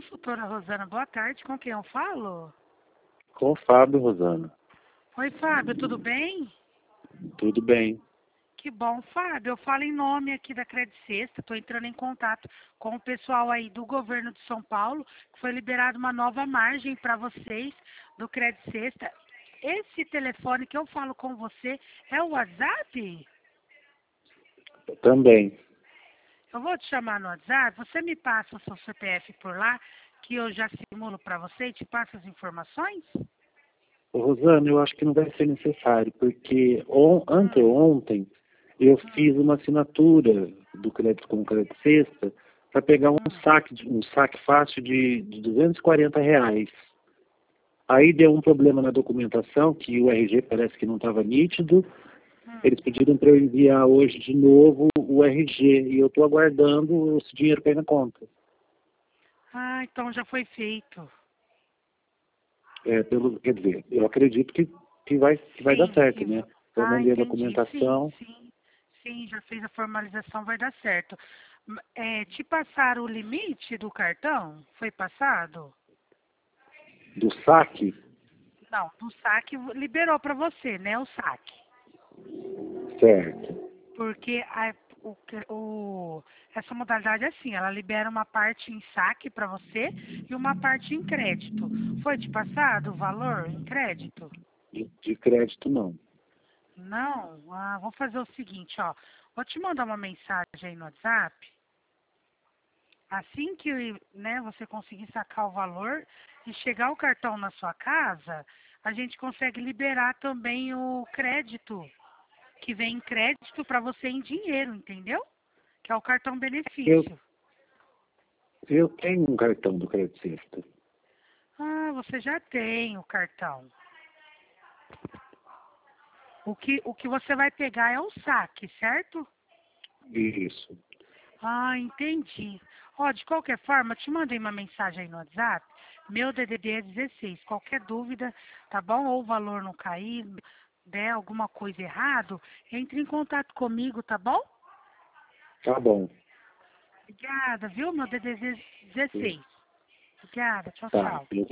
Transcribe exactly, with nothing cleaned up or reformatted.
Consultora Rosana, boa tarde. Com quem eu falo? Com o Fábio, Rosana. Oi, Fábio, tudo bem? Tudo bem. Que bom, Fábio. Eu falo em nome aqui da Credit Sexta. Estou entrando em contato com o pessoal aí do governo de São Paulo, que foi liberada uma nova margem para vocês do Credit Sexta. Esse telefone que eu falo com você é o WhatsApp? Também. Eu vou te chamar no WhatsApp. Você me passa o seu C P F por lá, que eu já simulo para você e te passo as informações? Ô, Rosana, eu acho que não vai ser necessário, porque on, anteontem eu fiz uma assinatura do crédito com crédito sexta para pegar um saque, de- um saque fácil de, de duzentos e quarenta reais. Aí deu um problema na documentação, que o R G parece que não estava nítido. Eles pediram para eu enviar hoje de novo o R G e eu estou aguardando esse dinheiro cair na conta. Ah, então já foi feito. É, pelo, quer dizer, eu acredito que, que, vai, que vai dar Sim, certo, que... né? Eu Ah, mandei a entendi. Sim, documentação sim. Sim, já fez a formalização, vai dar certo. M- É, te passaram o limite do cartão? Foi passado? do saque, Não, do saque liberou para você, né? O saque. certo. Porque a, o, que- o, essa modalidade é assim, ela libera uma parte em saque para você e uma parte em crédito. Foi te passado o valor em crédito? De, de crédito, não. Não? Ah, vou fazer o seguinte, ó. Vou te mandar uma mensagem aí no WhatsApp. Assim que, né, você conseguir sacar o valor e chegar o cartão na sua casa, a gente consegue liberar também o crédito, que vem em crédito para você em dinheiro, entendeu? Que é o cartão Eu, benefício. eu tenho um cartão do crédito sexta. Ah, você já tem o cartão. O que, o que você vai pegar é o saque, certo? Isso. Ah, entendi. Ó, de qualquer forma, eu te mandei uma mensagem aí no WhatsApp. Meu D D D é dezesseis. Qualquer dúvida, tá bom? Ou o valor não cair, der alguma coisa errado, entre em contato comigo, tá bom? Tá bom. Obrigada, viu? Meu D D D é dezesseis. Obrigada, tchau, Tá. tchau. Eu